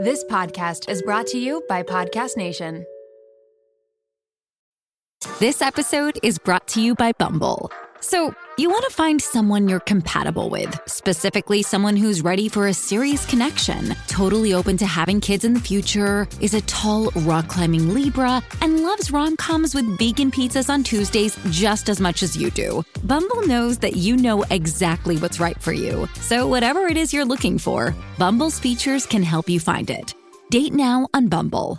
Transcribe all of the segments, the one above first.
This podcast is brought to you by Podcast Nation. This episode is brought to you by Bumble. So, you want to find someone you're compatible with, specifically someone who's ready for a serious connection, totally open to having kids in the future, is a tall, rock-climbing Libra, and loves rom-coms with vegan pizzas on Tuesdays just as much as you do. Bumble knows that you know exactly what's right for you. So whatever it is you're looking for, Bumble's features can help you find it. Date now on Bumble.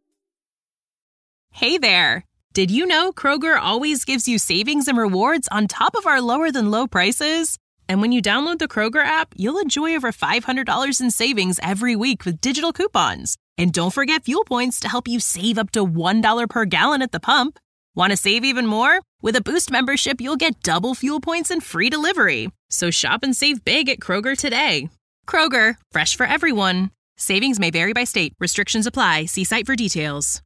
Hey there. Did you know Kroger always gives you savings and rewards on top of our lower than low prices? And when you download the Kroger app, you'll enjoy over $500 in savings every week with digital coupons. And don't forget fuel points to help you save up to $1 per gallon at the pump. Want to save even more? With a Boost membership, you'll get double fuel points and free delivery. So shop and save big at Kroger today. Kroger, fresh for everyone. Savings may vary by state. Restrictions apply. See site for details.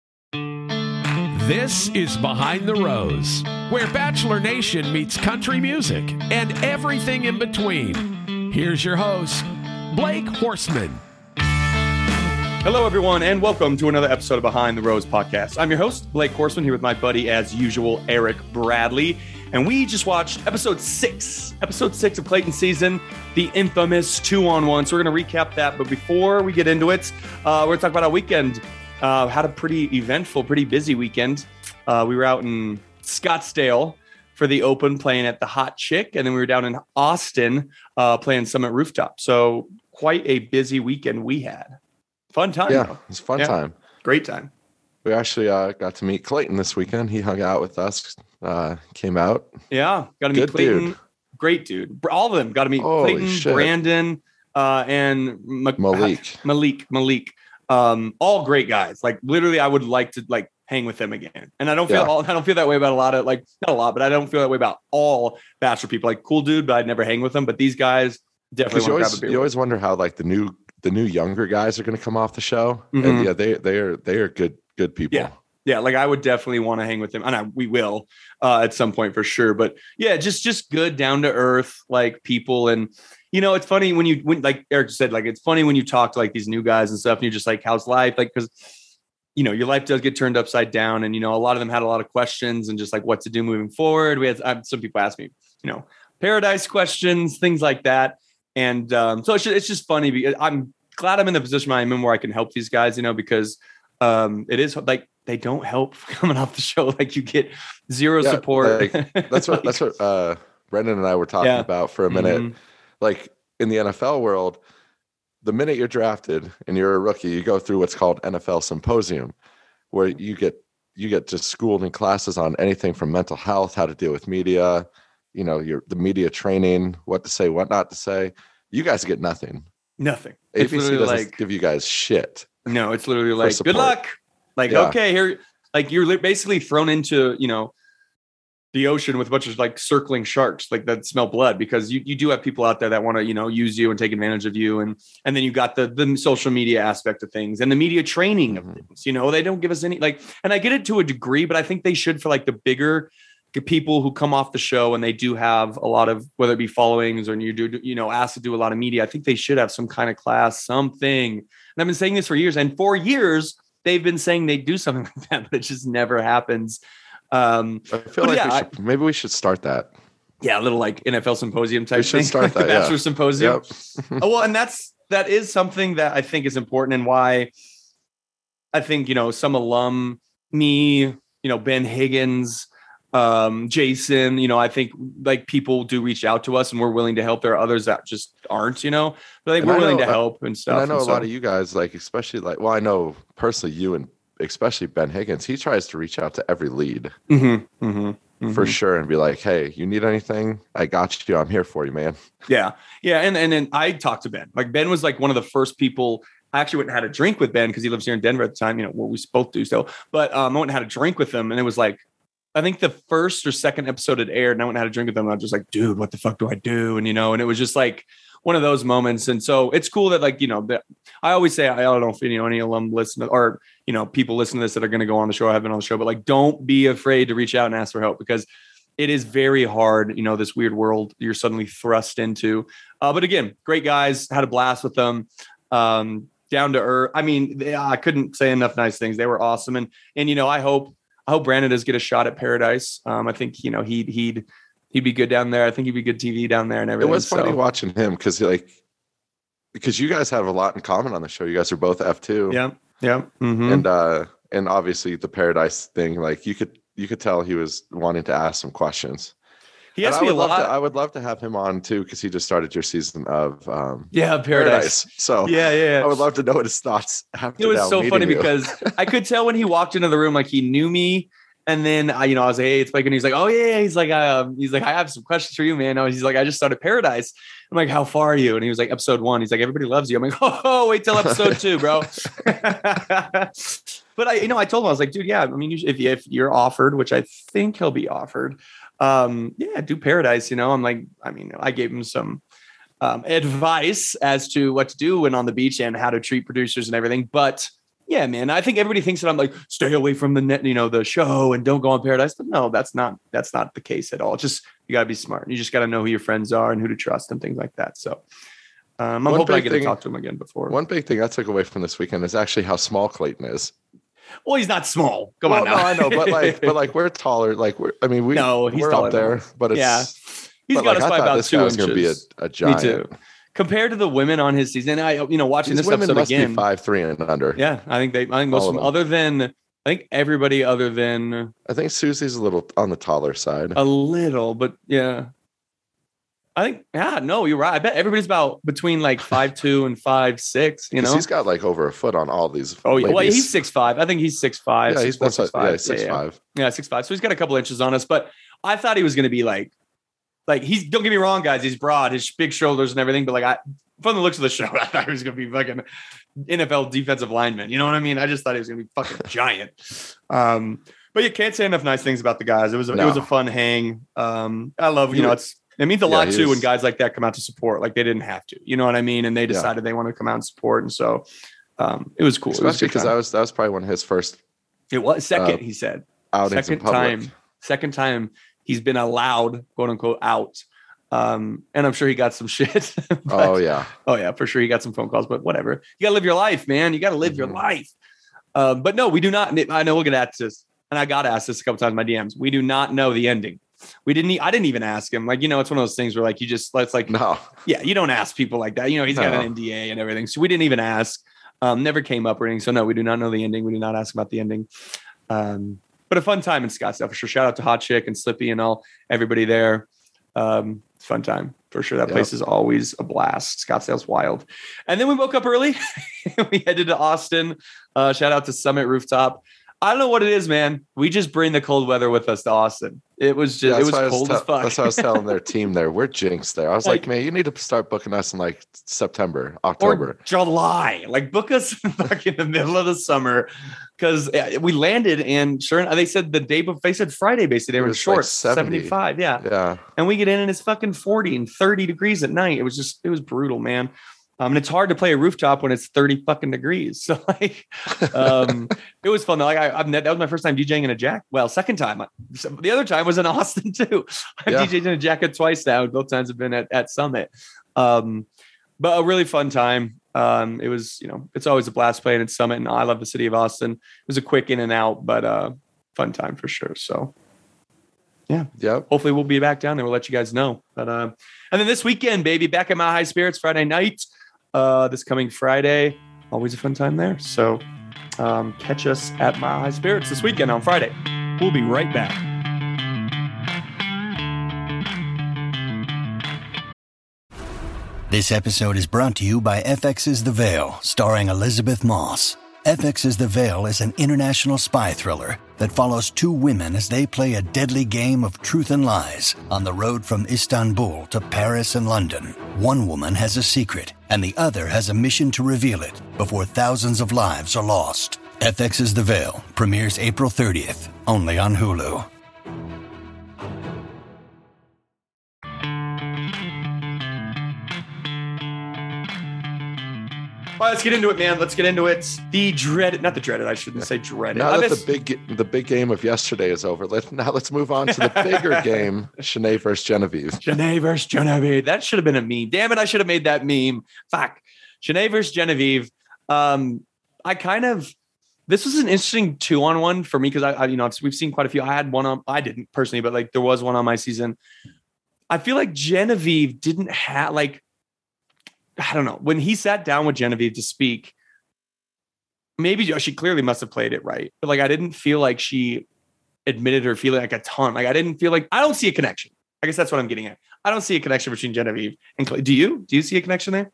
This is Behind the Rose, where Bachelor Nation meets country music and everything in between. Here's your host, Blake Horstman. Hello, everyone, and welcome to another episode of Behind the Rose podcast. I'm your host, Blake Horstman, here with my buddy, as usual, Eric Bradley. And we just watched episode six of Clayton's season, the infamous 2-on-1. So we're going to recap that. But before we get into it, we're going to talk about our weekend. Had a pretty eventful, pretty busy weekend. We were out in Scottsdale for the Open playing at the Hot Chick. And then we were down in Austin playing Summit Rooftop. So quite a busy weekend we had. Fun time. Yeah, it was a fun time. Great time. We actually got to meet Clayton this weekend. He hung out with us, came out. Yeah, got to meet Clayton. Dude. Great dude. All of them got to meet Clayton, Brandon, and Malik. All great guys. Like literally, I would like to hang with them again. And I don't feel that way about a lot of not a lot, but I don't feel that way about all Bachelor people. Like cool dude, but I'd never hang with them. But these guys definitely want to grab a beer. You always wonder how the new younger guys are going to come off the show. Mm-hmm. And yeah, they are good people. Yeah. Like I would definitely want to hang with them, and we will at some point for sure. But yeah, just good down to earth people. And it's funny when like Eric said, it's funny when you talk to these new guys and stuff, and you're just like, how's life? Because your life does get turned upside down, and a lot of them had a lot of questions and just what to do moving forward. We had some people ask me, paradise questions, things like that. And so it's just funny because I'm glad I'm in the position I'm in where I can help these guys, because it is they don't help coming off the show. You get zero support. That's what Brendan and I were talking about for a minute. Mm-hmm. In the NFL world, the minute you're drafted and you're a rookie, you go through what's called NFL Symposium, where you get just schooled in classes on anything from mental health, how to deal with media, the media training, what to say, what not to say. You guys get nothing. Nothing. ABC doesn't give you guys shit. No, it's literally good luck. Okay, here, you're basically thrown into, the ocean with a bunch of circling sharks that smell blood, because you do have people out there that want to, use you and take advantage of you. And then you got the social media aspect of things and the media training of things, they don't give us any, and I get it to a degree, but I think they should for the bigger people who come off the show and they do have a lot of, whether it be followings or you do, asked to do a lot of media. I think they should have some kind of class, something. And I've been saying this for years, and for years they've been saying they do something like that, but it just never happens. I feel maybe we should start that. Yeah. A little NFL Symposium type thing. We should start that. Bachelor Symposium. Yep. Well, and that is something that I think is important, and why I think, some alum, me, Ben Higgins, Jason, I think people do reach out to us and we're willing to help. There are others that just aren't, but we're willing to help and stuff. And I know a lot of you guys, especially I know personally you and especially Ben Higgins, he tries to reach out to every lead for sure and be like, hey, you need anything? I got you. I'm here for you, man. Yeah. Yeah. And then I talked to Ben. Ben was one of the first people. I actually went and had a drink with Ben because he lives here in Denver at the time, we both do so. But I went and had a drink with him, and it was I think the first or second episode had aired, and I went and had a drink with them. And I was just dude, what the fuck do I do? And, and it was just one of those moments. And so it's cool that that I always say, I don't know if any alum listen or, people listen to this that are going to go on the show, have been on the show, but don't be afraid to reach out and ask for help, because it is very hard, this weird world you're suddenly thrust into. But again, great guys, had a blast with them. down to earth. I mean, I couldn't say enough nice things. They were awesome. And I hope Brandon does get a shot at Paradise. I think, he'd be good down there. I think he'd be good TV down there and everything. It was funny watching him because you guys have a lot in common on the show. You guys are both F2. Yeah. Yeah. Mm-hmm. And obviously the Paradise thing, like you could tell he was wanting to ask some questions. He asked me a lot. I would love to have him on too, because he just started your season of Paradise. So yeah, I would love to know what his thoughts after. It was so funny because I could tell when he walked into the room, like he knew me. And then I was like, hey, it's Blake. And he's like, oh yeah. He's like, I have some questions for you, man. He's like, I just started Paradise. I'm like, how far are you? And he was like, episode 1. He's like, everybody loves you. I'm like, oh, wait till episode 2, bro. But I told him, I was like, dude, yeah. I mean, if you're offered, which I think he'll be offered, do Paradise. I'm like, I gave him some advice as to what to do when on the beach and how to treat producers and everything. But yeah, man, I think everybody thinks that I'm like, stay away from the net, the show and don't go on Paradise. But no, that's not the case at all. It's just, you gotta be smart. You just gotta know who your friends are and who to trust and things like that. So I'm hoping I get to talk to him again before. One big thing I took away from this weekend is actually how small Clayton is. Well, he's not small. Come on now. No, I know, but we're taller. Like we're up there, but it's he's got us by about 2 inches. Going to be a giant. Me too. Compared to the women on his season, watching this episode again, 5'3" and under. Yeah, I think most of them, everybody other than I think Susie's a little on the taller side. A little, but yeah. No, you're right. I bet everybody's about between 5'2" and 5'6", He's got over a foot on all these. Oh, yeah. Well, he's 6'5". I think he's 6'5". Yeah, he's 6'5". 6'5". Yeah, 6'5". So he's got a couple inches on us, but I thought he was going to be like he's, don't get me wrong, guys, he's broad, his big shoulders and everything, but from the looks of the show, I thought he was going to be fucking NFL defensive lineman. You know what I mean? I just thought he was going to be fucking giant. But you can't say enough nice things about the guys. It was a fun hang. I love, it means a lot too when guys like that come out to support. Like they didn't have to, you know what I mean? And they decided they want to come out and support. And so it was cool. Especially because that was probably one of his first. It was second, he said. Second time he's been allowed, quote unquote, out. And I'm sure he got some shit. Oh yeah, for sure he got some phone calls, but whatever. You gotta live your life, man. You gotta live your life. But no, we do not. I know we'll get at this, and I got asked this a couple times in my DMs. We do not know the ending. I didn't even ask him. It's one of those things where no. Yeah, you don't ask people like that. He's got an NDA and everything, so we didn't even ask. Never came up or anything. So no, we do not know the ending. We do not ask about the ending. But a fun time in Scottsdale for sure. Shout out to Hot Chick and Slippy and everybody there. Fun time for sure. That place is always a blast. Scottsdale's wild. And then we woke up early. We headed to Austin. Shout out to Summit Rooftop. I don't know what it is, man. We just bring the cold weather with us to Austin. It was cold as fuck. That's what I was telling their team there. We're jinxed there. I was like, man, you need to start booking us in September, October. Or July. Buck us in the middle of the summer. Because we landed and they said the day before, they said Friday, basically. They were in shorts, 75. Yeah. And we get in and it's fucking 40 and 30 degrees at night. It was brutal, man. And it's hard to play a rooftop when it's 30 fucking degrees. So it was fun though. That was my first time DJing in a jacket. Well, second time. The other time was in Austin too. I've DJed in a jacket twice now. Both times have been at Summit. But a really fun time. It was, it's always a blast playing at Summit, and I love the city of Austin. It was a quick in and out, but fun time for sure. So yeah. Hopefully we'll be back down there. We'll let you guys know. But and then this weekend, baby, back at Mile High Spirits Friday night. This coming Friday, always a fun time there. So catch us at Mile High Spirits this weekend on Friday. We'll be right back. This episode is brought to you by FX's The Veil, starring Elizabeth Moss. FX's The Veil is an international spy thriller that follows two women as they play a deadly game of truth and lies on the road from Istanbul to Paris and London. One woman has a secret, and the other has a mission to reveal it before thousands of lives are lost. FX's The Veil premieres April 30th, only on Hulu. All right, let's get into it, man. Let's get into it. Not the dreaded. I shouldn't say dreaded. Now that the big game of yesterday is over, let's move on to the bigger game, Shanae versus Genevieve. Shanae versus Genevieve. That should have been a meme. Damn it, I should have made that meme. Fuck. Shanae versus Genevieve. This was an interesting 2-on-1 for me because we've seen quite a few. I had one I didn't personally, but like there was one on my season. I feel like Genevieve didn't have like, I don't know, when he sat down with Genevieve to speak, maybe she clearly must have played it right, but like I didn't feel like she admitted her feeling like a ton. Like I didn't feel like, I don't see a connection. I guess that's what I'm getting at. I don't see a connection between Genevieve and Clay. Do you see a connection there?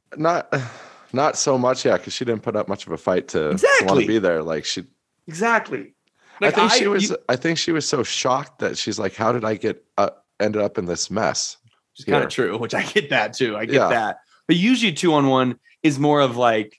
Not so much, yeah, because she didn't put up much of a fight to want to be there. Like she exactly. Like I think she was so shocked that she's like, how did I get ended up in this mess? Which is kind of true, which I get that too. I get that. But usually 2-on-1 is more of like,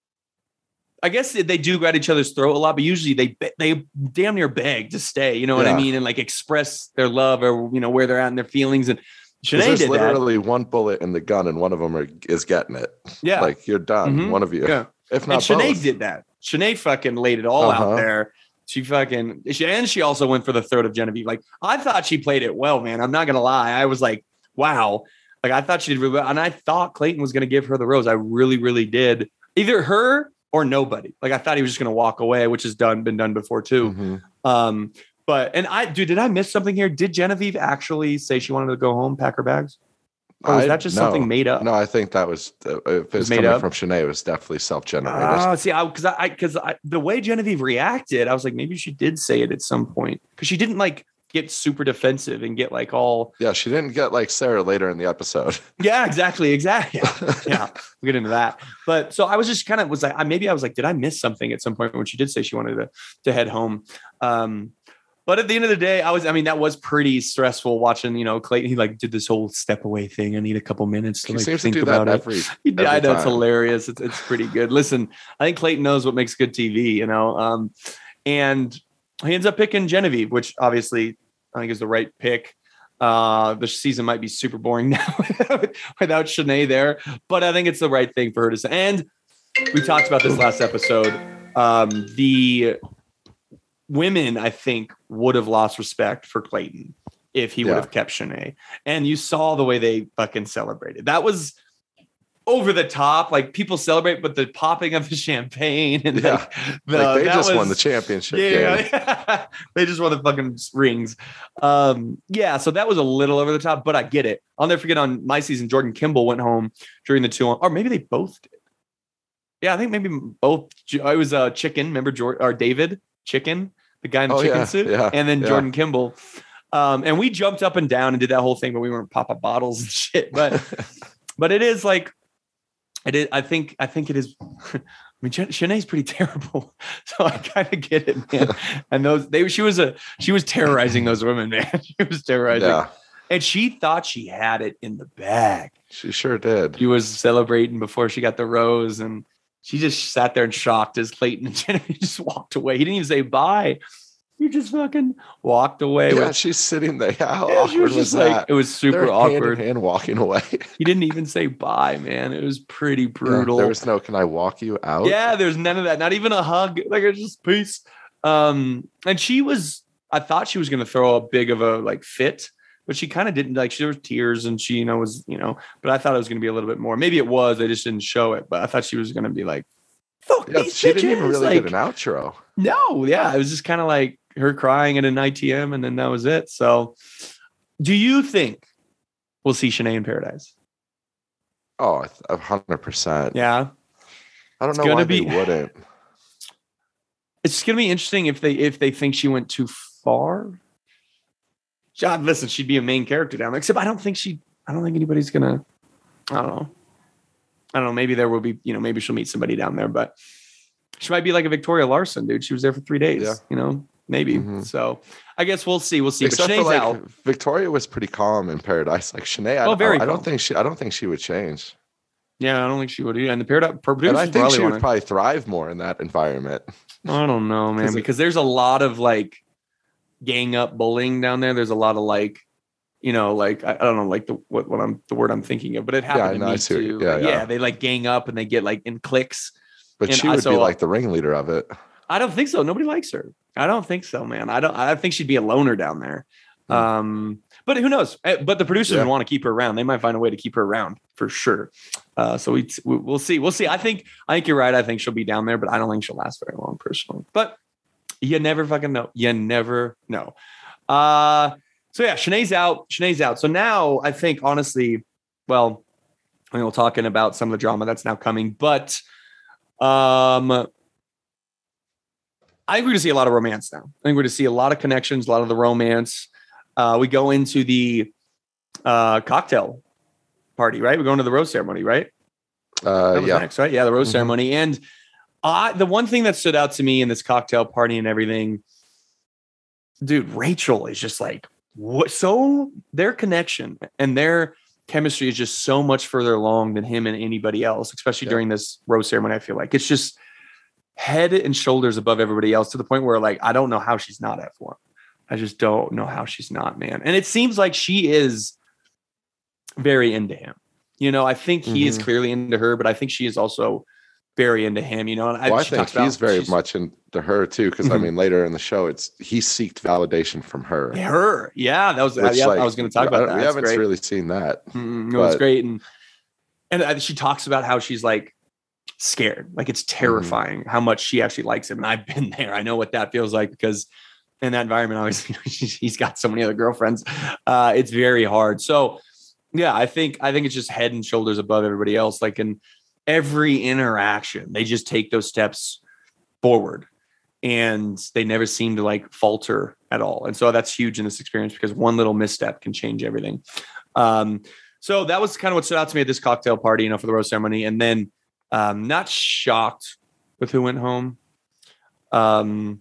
I guess they do grab each other's throat a lot, but usually they damn near beg to stay, you know what I mean? And like express their love or, where they're at and their feelings. And Shanae did literally one bullet in the gun and one of them is getting it. Yeah. Like you're done. Mm-hmm. One of you. Yeah. If not and Shanae both. did that. Shanae fucking laid it all out there. She also went for the throat of Genevieve. Like I thought she played it well, man. I'm not going to lie. I was like, wow. Like I thought she did really well. And I thought Clayton was going to give her the rose. I really, really did. Either her or nobody. Like I thought he was just going to walk away, which has been done before too. Mm-hmm. Did I miss something here? Did Genevieve actually say she wanted to go home, pack her bags? Or was that just something made up? No, I think that was, if it's coming from Shanae, it was definitely self-generated. Because the way Genevieve reacted, I was like, maybe she did say it at some point. Because she didn't like get super defensive and get like all. Yeah, she didn't get like Sarah later in the episode. Yeah, exactly. Yeah, we'll get into that. But so I was just kind of did I miss something at some point when she did say she wanted to head home? But at the end of the day, that was pretty stressful watching, Clayton. He like did this whole step away thing. I need a couple minutes to think about it. I know it's hilarious. It's pretty good. Listen, I think Clayton knows what makes good TV, and he ends up picking Genevieve, which obviously I think is the right pick. The season might be super boring now without Shanae there, but I think it's the right thing for her to say. And we talked about this last episode. The women, I think, would have lost respect for Clayton if he would have kept Shanae. And you saw the way they fucking celebrated. That was over the top. Like people celebrate, but the popping of the champagne and they won the championship. Yeah. They just won the fucking rings. So that was a little over the top, but I get it. I'll never forget on my season, Jordan Kimball went home during the 2-on, or maybe they both did. Yeah, I think maybe both. It was Chicken. Remember David Chicken, the guy in the chicken suit, and then Jordan Kimball. And we jumped up and down and did that whole thing, but we weren't popping bottles and shit. But but it is like it is. I think it is. I mean, Shanae's pretty terrible, so I kind of get it, man. And she was terrorizing those women, man. She was terrorizing, and she thought she had it in the bag. She sure did. She was celebrating before she got the rose, and she just sat there and shocked as Clayton and Genevieve just walked away. He didn't even say bye. He just fucking walked away. Yeah, she's sitting there. How awkward was that? Like, it was super awkward. And walking away. He didn't even say bye, man. It was pretty brutal. There was no, can I walk you out? Yeah, there's none of that. Not even a hug. Like, it's just peace. And I thought she was going to throw a big of a like fit, but she kind of didn't. Like, there was tears and she, was, but I thought it was going to be a little bit more. Maybe it was. I just didn't show it, but I thought she was going to be like, fuck these she bitches. Didn't even really get an outro. No, yeah. It was just kind of like her crying at an ITM and then that was it. So do you think we'll see Shanae in Paradise? Oh, 100%. Yeah. I don't know why they wouldn't. It's going to be interesting if they think she went too far. John, listen, she'd be a main character down there. Except I don't think anybody's gonna. I don't know. Maybe there will be. Maybe she'll meet somebody down there, but she might be like a Victoria Larson, dude. She was there for 3 days. Yeah. Maybe. Mm-hmm. So I guess we'll see. We'll see. Except but Shanae's out. Victoria was pretty calm in Paradise. Like Shanae, I don't think she would change. Yeah, I don't think she would either. And the Paradise, and I think she would probably thrive more in that environment. I don't know, man, because there's a lot of like gang up bullying down there. There's a lot of like, I don't know, like the word I'm thinking of, but it happened to me too. Yeah, they like gang up and they get like in cliques. But she would be like the ringleader of it. I don't think so. Nobody likes her. I don't think so, man. I think she'd be a loner down there. But who knows? But the producers want to keep her around. They might find a way to keep her around for sure. So we'll see. We'll see. I think you're right. I think she'll be down there, but I don't think she'll last very long personally. But you never fucking know. You never know. So yeah, Shanae's out. So now I think honestly, well, I mean, we're talking about some of the drama that's now coming, but I think we're going to see a lot of romance now. I think we're going to see a lot of connections, a lot of the romance. We go into the cocktail party, right? We're going to the rose ceremony, right? Next, right? Yeah, the rose ceremony. And the one thing that stood out to me in this cocktail party and everything, dude, Rachel is just like, what? So their connection and their chemistry is just so much further along than him and anybody else, especially during this rose ceremony. I feel like it's just head and shoulders above everybody else to the point where like, I don't know how she's not F1. I just don't know how she's not, man. And it seems like she is very into him. You know, I think he is clearly into her, but I think she is also very into him, you know. And I think he's very much into her too, because I mean, later in the show, he seeked validation from her. Yeah, that was. I was going to talk about that. We haven't really seen that. It was great, and she talks about how she's like scared, like it's terrifying how much she actually likes him. And I've been there. I know what that feels like because in that environment, obviously, he's got so many other girlfriends. It's very hard. So yeah, I think it's just head and shoulders above everybody else. Like in every interaction, they just take those steps forward and they never seem to like falter at all. And so that's huge in this experience because one little misstep can change everything. So that was kind of what stood out to me at this cocktail party, you know, for the rose ceremony. And then not shocked with who went home. Marlena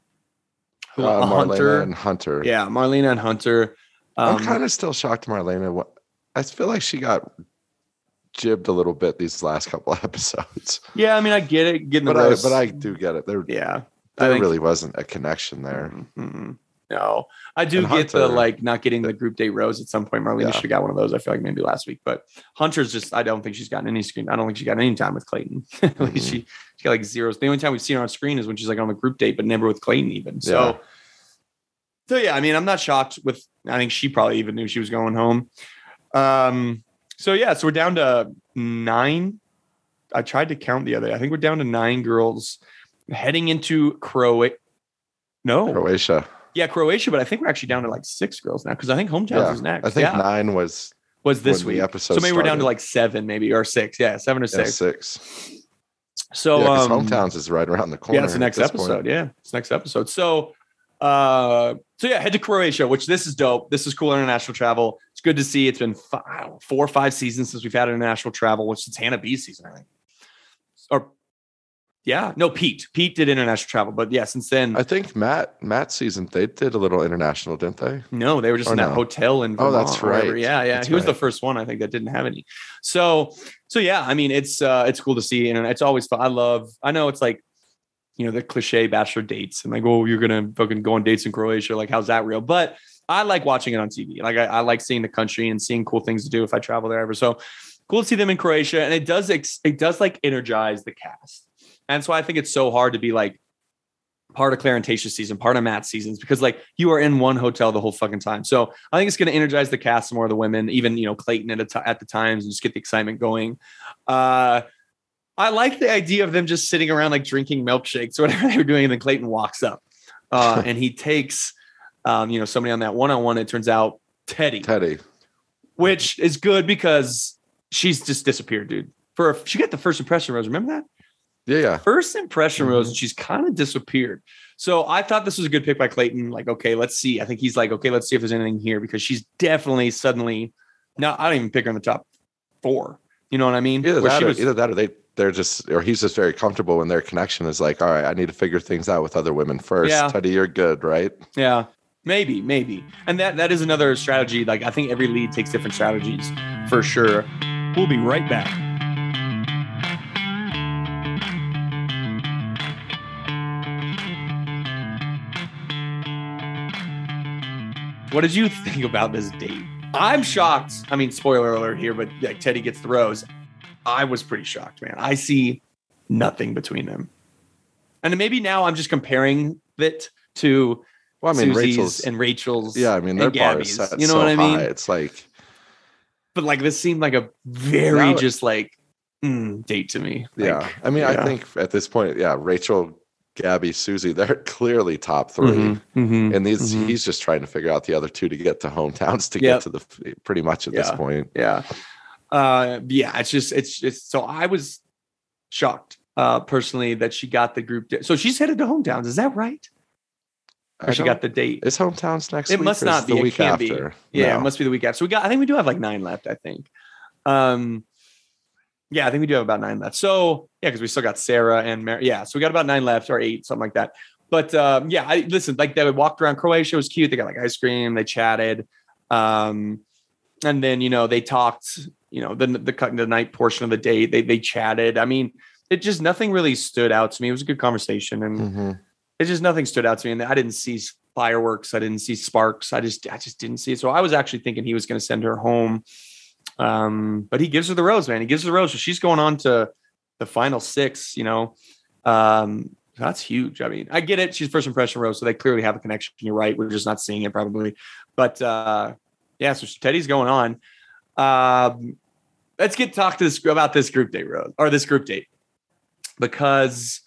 and Hunter. Yeah, Marlena and Hunter. I'm kind of still shocked Marlena. I feel like she got jibbed a little bit these last couple of episodes. Yeah, I mean, I get it. But I do get it. There really wasn't a connection there. No, I do get the like not getting the group date rose at some point. Marlena should have got one of those. I feel like maybe last week, but Hunter's just, I don't think she's gotten any screen. I don't think she got any time with Clayton. She got like zeros. The only time we've seen her on screen is when she's like on the group date, but never with Clayton even. So yeah, I mean, I'm not shocked with, I think she probably even knew she was going home. So we're down to 9. I tried to count the other day. I think we're down to 9 girls heading into Croatia. Yeah, Croatia, but I think we're actually down to like 6 girls now because I think Hometowns is next. I think 9 was this week. Episode so maybe we're down to like 7, maybe, or 6. Yeah, 7 or 6. Yeah, 6. So Hometowns is right around the corner. Yeah, it's the next episode. Yeah, it's next episode. So head to Croatia, which this is dope. This is cool international travel. It's good to see. It's been 4 or 5 seasons since we've had international travel, which is Hannah B's season, I think. Pete did international travel, but yeah, since then I think Matt's season they did a little international, didn't they? No, they were just in that hotel in Vermont. Oh, that's right. Yeah. He was the first one I think that didn't have any. So yeah, I mean it's cool to see, and it's always fun. I know it's like, you know, the cliche bachelor dates and like, oh, you're gonna fucking go on dates in Croatia, like how's that real? But I like watching it on TV. Like I like seeing the country and seeing cool things to do if I travel there ever. So cool to see them in Croatia, and it does like energize the cast. And that's why I think it's so hard to be like part of Claire and Tayshia's season, part of Matt's seasons, because like you are in one hotel the whole fucking time. So I think it's going to energize the cast, some more of the women, even, you know, Clayton at the times, and just get the excitement going. I like the idea of them just sitting around like drinking milkshakes or whatever they were doing. And then Clayton walks up and he takes, somebody on that one-on-one. It turns out Teddy, which is good because she's just disappeared, dude. She got the first impression rose. Remember that? Yeah. First impression rose, and she's kind of disappeared. So I thought this was a good pick by Clayton. Like, okay, let's see. I think he's like, okay, let's see if there's anything here, because she's definitely suddenly. No, I don't even pick her in the top 4. You know what I mean? Either that or they're just, or he's just very comfortable when their connection is like, all right, I need to figure things out with other women first. Yeah. Teddy, you're good, right? Yeah, maybe. And that is another strategy. Like, I think every lead takes different strategies for sure. We'll be right back. What did you think about this date? I'm shocked. I mean, spoiler alert here, but like Teddy gets the rose. I was pretty shocked, man. I see nothing between them. And maybe now I'm just comparing it to Well, I mean, Susie's Rachel's. Yeah, I mean, their bar is set, you know what I mean? High. It's like, but like this seemed like a very just like date to me. Yeah, like, I mean, I think at this point, Rachel, Gabby, Susie, they're clearly top 3, and he's just trying to figure out the other 2 to get to hometowns to get to the pretty much at this point. Yeah, it's just so I was shocked personally that she got the group. So she's headed to hometowns. Is that right? Or she got the date. Is hometowns next week? It must not be. The week after. Yeah, it must be the week after. So I think we do have like 9 left, I think. I think we do have about 9 left. So because we still got Sarah and Mary. Yeah, so we got about 9 left or 8, something like that. But I listen, like they walked around Croatia. It was cute. They got like ice cream. They chatted. And then, they talked, the night portion of the day, they chatted. I mean, it just, nothing really stood out to me. It was a good conversation, and it just, nothing stood out to me. And I didn't see fireworks. I didn't see sparks. I just didn't see it. So I was actually thinking he was going to send her home. But he gives her the rose, man. He gives her the rose. So she's going on to the final 6, that's huge. I mean, I get it. She's first impression rose. So they clearly have a connection. You're right. We're just not seeing it probably. But so Teddy's going on. Let's talk about this group date, Rose, or this group date, because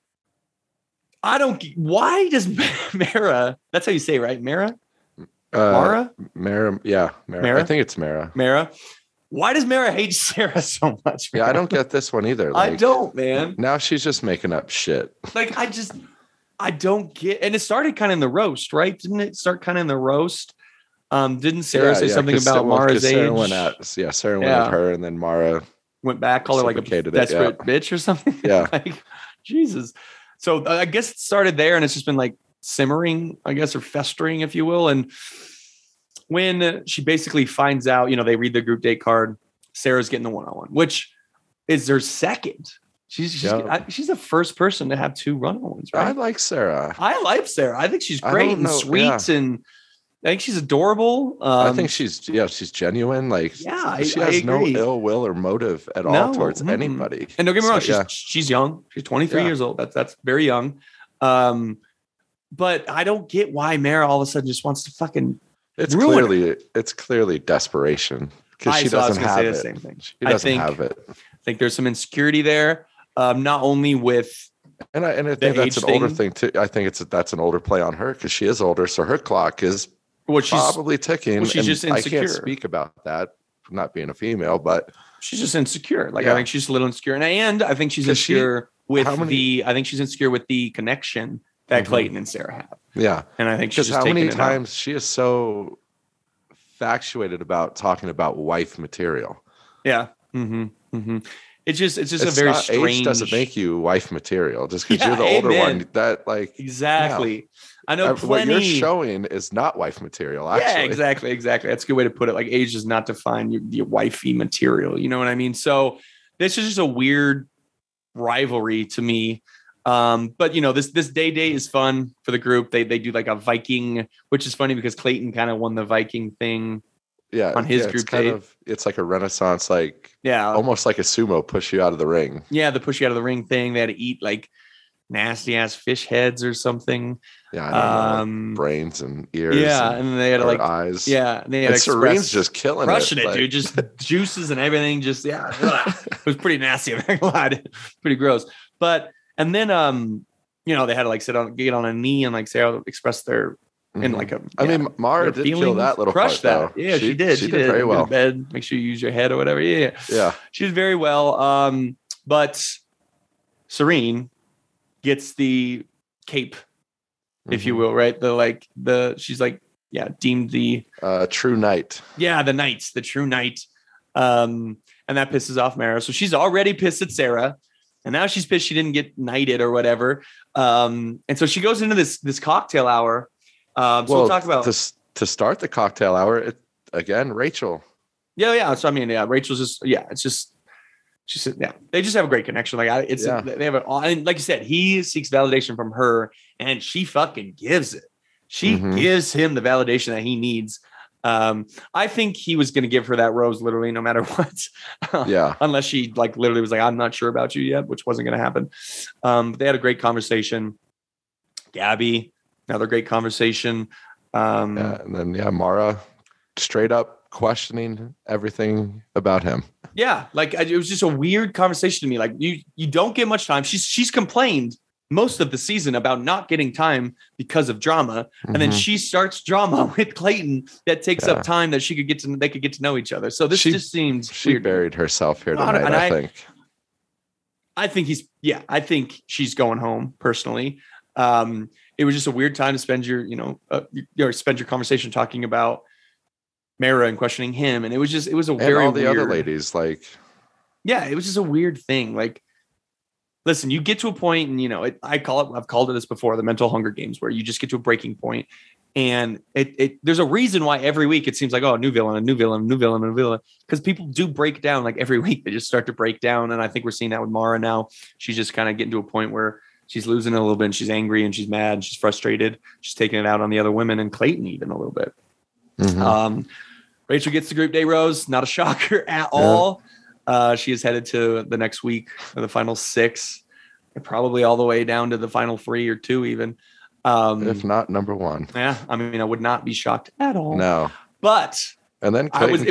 why does Mara, that's how you say, right? Mara? Mara? Mara. I think it's Mara. Mara. Why does Mara hate Sarah so much? Man? Yeah, I don't get this one either. I don't, man. Now she's just making up shit. Like, I don't get, and it started kind of in the roast, right? Didn't it start kind of in the roast? Didn't Sarah say something about Mara's age? Sarah went at her, and then Mara went back, called her like a desperate bitch or something. Yeah. Like, Jesus. So I guess it started there, and it's just been like simmering, I guess, or festering, if you will. And when she basically finds out, they read the group date card, Sarah's getting the one-on-one, which is their second. She's the first person to have 2 run-on-ones, right? I like Sarah. I think she's great and sweet, and I think she's adorable. I think she's genuine. Like, she has no ill will or motive at all towards anybody. And don't get me wrong, she's young. She's 23 years old. That's very young. But I don't get why Mara all of a sudden just wants to fucking It's clearly desperation, because she doesn't have it. Same thing. She doesn't have it. I think there's some insecurity there, not only with. And I think that's an older thing too. I think that's an older play on her, because she is older, so her clock is probably ticking. Well, she's just insecure. I can't speak about that, not being a female, but she's just insecure. Like, I think she's a little insecure, and I think she's insecure I think she's insecure with the connection that Clayton and Sarah have. Yeah, and I think she's just how many times she is so factuated about talking about wife material. Yeah. It's just a very strange. Age doesn't make you wife material, just because you're the older one. That exactly. I know plenty. What you're showing is not wife material. Actually. Yeah, exactly. That's a good way to put it. Like, age does not define your wifey material. You know what I mean? So this is just a weird rivalry to me. But this day is fun for the group. They do like a Viking, which is funny because Clayton kind of won the Viking thing. Yeah, on his group date. It's like a Renaissance, almost like a sumo push you out of the ring. Yeah, the push you out of the ring thing. They had to eat like nasty ass fish heads or something. Yeah, I know, brains and ears. Yeah, and they had eyes. Yeah, they had Serene's just crushing it, dude. Just juices and everything. Just it was pretty nasty. I'm not gonna lie, pretty gross. And then they had to get on a knee and say express their. And Mara did kill that little crush part, that. Yeah, she did. She did very well. Bed. Make sure you use your head or whatever. Yeah. She did very well. But Serene gets the cape, if you will, right? She's deemed the true knight. Yeah, the true knight. And that pisses off Mara. So she's already pissed at Sarah. And now she's pissed she didn't get knighted or whatever. And so she goes into this cocktail hour. So we'll talk about to start the cocktail hour again, Rachel. Yeah. So Rachel's just it's just she said they just have a great connection. They have and like you said, he seeks validation from her, and she fucking gives it. She gives him the validation that he needs. I think he was going to give her that rose literally no matter what. Unless she literally was I'm not sure about you yet, which wasn't going to happen. But they had a great conversation. Gabby. Another great conversation. And then Mara straight up questioning everything about him. Yeah, like it was just a weird conversation to me. Like you don't get much time. She's complained most of the season about not getting time because of drama, and then she starts drama with Clayton that takes up time that they could get to know each other. So this just seems she weird. Buried herself here tonight. I think she's going home personally. It was just a weird time to spend your conversation talking about Mara and questioning him. And it was a very all the other ladies, like, yeah, it was just a weird thing. Like, listen, you get to a point and, I've called it this before, the mental Hunger Games, where you just get to a breaking point. And there's a reason why every week it seems like, oh, a new villain, because people do break down. Like every week they just start to break down. And I think we're seeing that with Mara now. She's just kind of getting to a point where she's losing it a little bit, and she's angry and she's mad and she's frustrated. She's taking it out on the other women and Clayton even a little bit. Rachel gets the group day rose. Not a shocker at all. She is headed to the next week for the final 6, and probably all the way down to the final 3 or 2 even. If not number 1. Yeah. I mean, I would not be shocked at all. No. But and then Clayton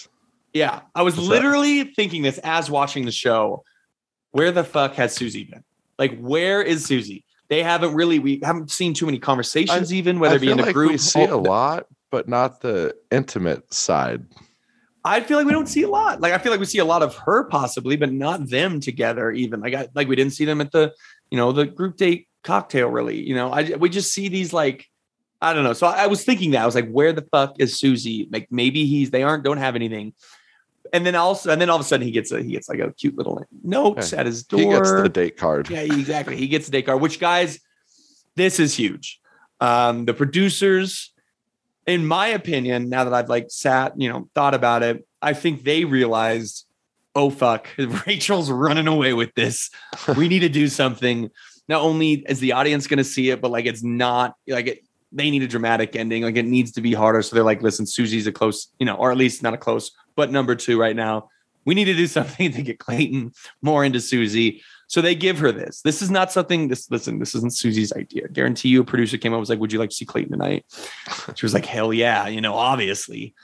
I was literally thinking this as watching the show. Where the fuck has Susie been? Like, where is Susie? We haven't seen too many conversations, whether it be in the group. We see a lot, but not the intimate side. I feel like we don't see a lot. Like, I feel like we see a lot of her possibly, but not them together even. Like we didn't see them at the, the group date cocktail really. We just see these, like, I don't know. So I was thinking that. I was like, where the fuck is Susie? Like, maybe don't have anything. And then all of a sudden he gets like a cute little note at his door. He gets the date card. Yeah, exactly. He gets the date card, which, guys, this is huge. The producers, in my opinion, now that I've sat, thought about it, I think they realized, oh fuck, Rachel's running away with this. We need to do something. Not only is the audience going to see it, but it's not they need a dramatic ending. Like, it needs to be harder. So they're like, listen, Susie's a close, or at least not a close, but number 2 right now. We need to do something to get Clayton more into Susie. So they give her this. This is not something. This isn't Susie's idea. I guarantee you, a producer came up and was like, "Would you like to see Clayton tonight?" She was like, "Hell yeah!" Obviously.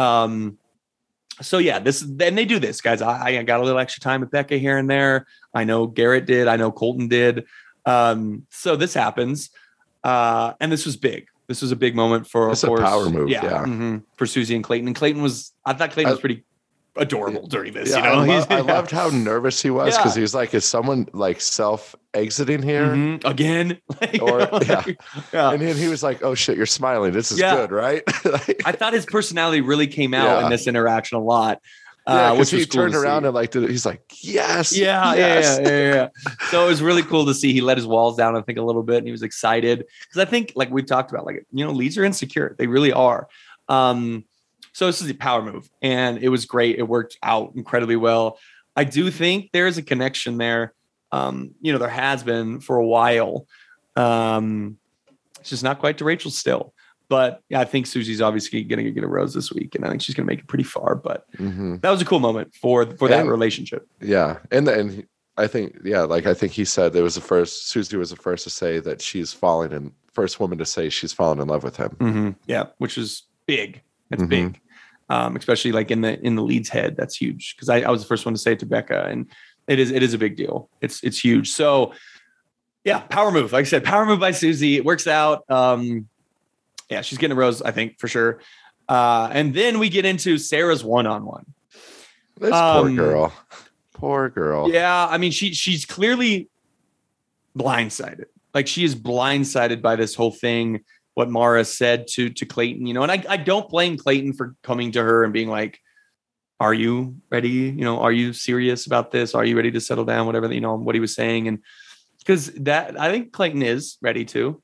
So yeah, then they do this, guys. I got a little extra time with Becca here and there. I know Garrett did. I know Colton did. So this happens, and this was big. This was a big moment for, of course, a power move. Yeah. For Susie and Clayton. And I thought Clayton was pretty adorable during this. I loved how nervous he was, because he was like, is someone self-exiting here again? And then he was like, oh shit, you're smiling, this is good, right? I thought his personality really came out in this interaction a lot. Which he turned around and he's like, yes. Yeah. So it was really cool to see. He let his walls down, I think, a little bit, and he was excited, because I think, like we talked about, leads are insecure. They really are. So this is a power move, and it was great. It worked out incredibly well. I do think there is a connection there. There has been for a while. It's just not quite to Rachel still. But yeah, I think Susie's obviously going to get a rose this week, and I think she's going to make it pretty far. But that was a cool moment for that relationship. Yeah, and I think I think he said Susie was the first to say that first woman to say she's fallen in love with him. Yeah, which is big. It's big, especially in the lead's head. That's huge, because I was the first one to say it to Becca, and it is a big deal. It's huge. So yeah, power move. Like I said, power move by Susie. It works out. Yeah, she's getting a rose, I think, for sure. And then we get into Sarah's one-on-one. This poor girl. Yeah, I mean, she's clearly blindsided. Like, she is blindsided by this whole thing, what Mara said to Clayton, and I don't blame Clayton for coming to her and being like, are you ready? Are you serious about this? Are you ready to settle down? Whatever, what he was saying. And because I think Clayton is ready to.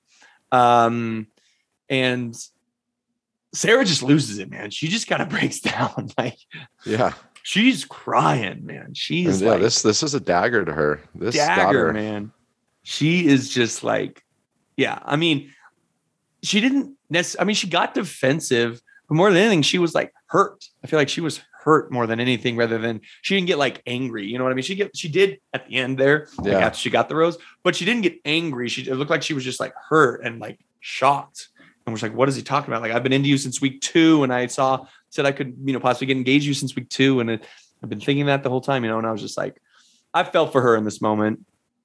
And Sarah just loses it, man. She just kind of breaks down. She's crying, man. She's this is a dagger to her. This dagger, man. She is just I mean, she didn't necessarily, she got defensive, but more than anything, she was hurt. I feel like she was hurt hurt more than anything, rather than she didn't get like angry. You know what I mean? She did at the end there, like after she got the rose, but she didn't get angry. It looked like she was just like hurt and like shocked. And was like, what is he talking about? Like, I've been into you since week 2, and I said I could, possibly get engaged you since week 2. And I've been thinking that the whole time, and I was just like, I felt for her in this moment.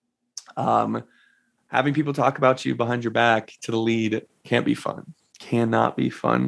Having people talk about you behind your back to the lead cannot be fun.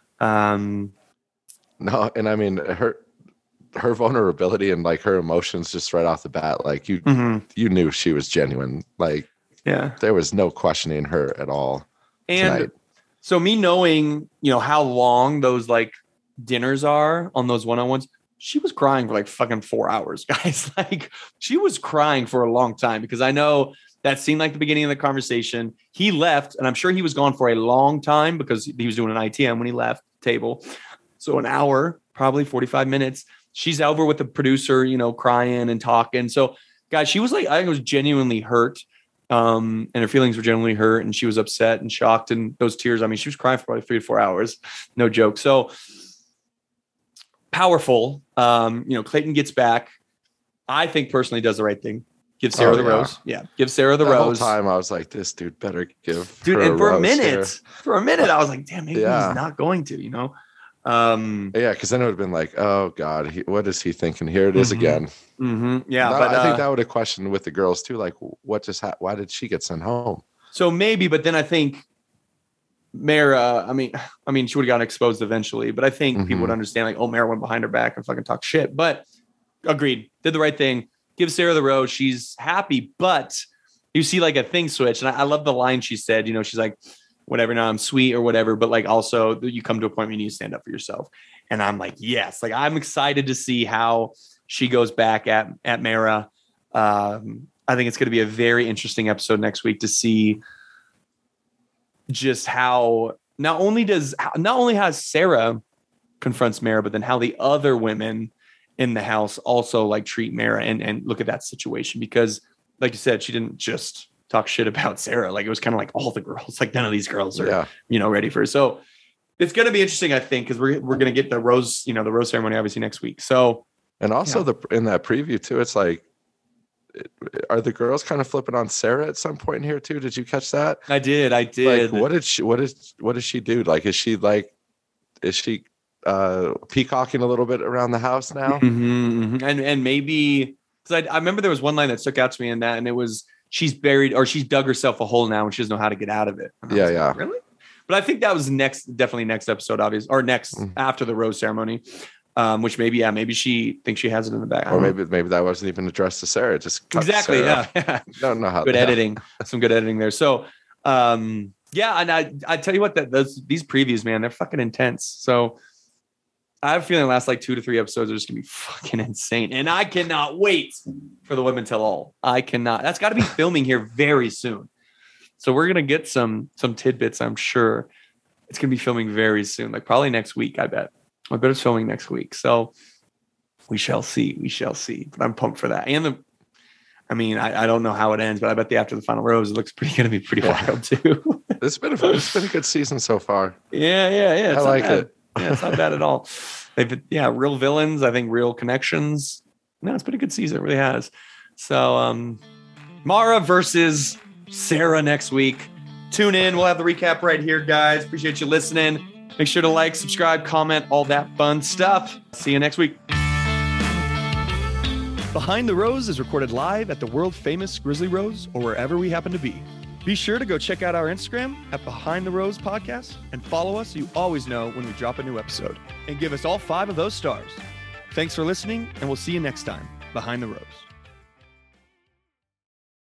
No. And I mean, her vulnerability and like her emotions just right off the bat, like you knew she was genuine. Like, there was no questioning her at all. And tonight. So me knowing, how long those like dinners are on those one-on-ones, she was crying for like fucking 4 hours, guys. Like, she was crying for a long time, because I know that seemed like the beginning of the conversation. He left, and I'm sure he was gone for a long time because he was doing an ITM when he left the table. So an hour, probably 45 minutes. She's over with the producer, crying and talking. So guys, she was like, I think it was genuinely hurt. And her feelings were genuinely hurt, and she was upset and shocked, and those tears, I mean, she was crying for probably 3 to 4 hours. No joke. So powerful. Clayton gets back. I think personally does the right thing. Give Sarah the rose. Yeah. Give Sarah the rose. The whole time I was like, this dude better give her and for a minute, I was like, damn, maybe he's not going to, because then it would have been like, oh God, what is he thinking? Here it is again. Yeah. But I think that would have questioned with the girls too. Like, what just happened? Why did she get sent home? So maybe, but then I think Mara, I mean, she would have gotten exposed eventually, but I think people would understand, like, oh, Mara went behind her back and fucking talked shit. But agreed, did the right thing. Give Sarah the rose. She's happy, but you see like a thing switch. And I love the line she said, she's like, whatever, now I'm sweet or whatever, but like, also you come to a point where you need to stand up for yourself. And I'm like, yes, like, I'm excited to see how she goes back at Mara. I think it's going to be a very interesting episode next week to see just how not only how Sarah confronts Mara, but then how the other women in the house also like treat Mara and look at that situation. Because like you said, she didn't just talk shit about Sarah. Like, it was kind of like all the girls, like none of these girls are, ready for her. So it's going to be interesting, I think, because we're going to get the rose, the rose ceremony obviously next week. So, and also in that preview too, it's like, are the girls kind of flipping on Sarah at some point in here too? Did you catch that? I did. Like, what does she do? Like, is she peacocking a little bit around the house now? And maybe, because I remember there was one line that stuck out to me in that, and it was, she's buried, or she's dug herself a hole now and she doesn't know how to get out of it. Like, really? But I think that was definitely next episode, obviously, or next after the rose ceremony. Which maybe she thinks she has it in the back. Or maybe that wasn't even addressed to Sarah. Just exactly. Sarah. Yeah. Don't know how. Good editing. Some good editing there. So, and I tell you what, these previews, man, they're fucking intense. So I have a feeling the last like 2 to 3 episodes are just gonna be fucking insane, and I cannot wait for the Women Tell All. I cannot. That's got to be filming here very soon. So we're gonna get some tidbits. I'm sure it's gonna be filming very soon, like probably next week. I bet it's filming next week. So we shall see. But I'm pumped for that. And I don't know how it ends, but I bet after the final rose, it looks going to be pretty wild too. It's been a good season so far. Yeah. I like it. Yeah, it's not bad at all. Real villains. I think real connections. No, it's been a good season. It really has. So Mara versus Sarah next week. Tune in. We'll have the recap right here, guys. Appreciate you listening. Make sure to like, subscribe, comment, all that fun stuff. See you next week. Behind the Rose is recorded live at the world-famous Grizzly Rose or wherever we happen to be. Be sure to go check out our Instagram at Behind the Rose Podcast and follow us so you always know when we drop a new episode. And give us all 5 of those stars. Thanks for listening, and we'll see you next time. Behind the Rose.